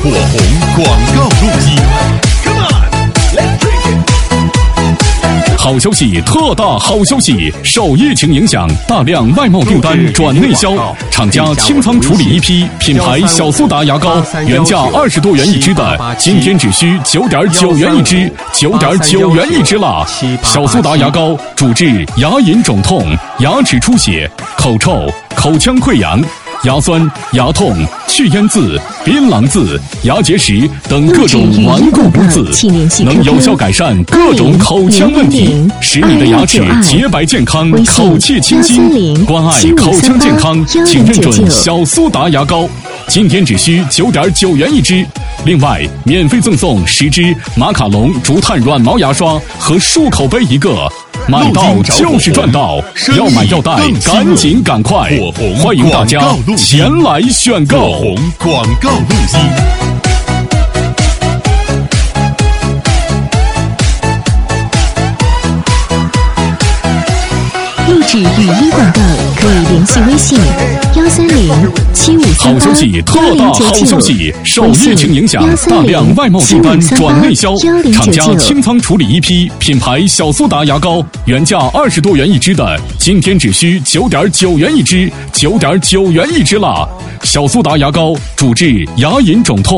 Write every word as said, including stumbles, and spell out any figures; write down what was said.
火红广告录机。好消息，特大好消息！受疫情影响，大量外贸订单转内销，厂家清仓处理一批品牌小苏打牙膏，原价二十多元一支的，今天只需九点九元一支，九点九元一支啦！小苏打牙膏主治牙龈肿痛、牙齿出血、口臭、口腔溃疡、牙酸、牙痛、去烟渍、槟榔渍、牙结石等各种顽固不治，能有效改善各种口腔问题，使你的牙齿洁白健康，口气清新。关爱口腔健康，请认准小苏打牙膏。今天只需九点九元一支，另外免费赠送十支马卡龙竹炭软毛牙刷和漱口杯一个。买到就是赚到，要买要带，赶紧赶快！欢迎大家前来选购。火红广告录机。 录制语音广告可以联系微信幺三零七五三八好消息，特大好消息！受疫情影响，大量外贸订单转内销，厂家清仓处理一批品牌小苏打牙膏，原价二十多元一支的，今天只需九点九元一支，九点九元一支啦！小苏打牙膏主治牙龈肿痛。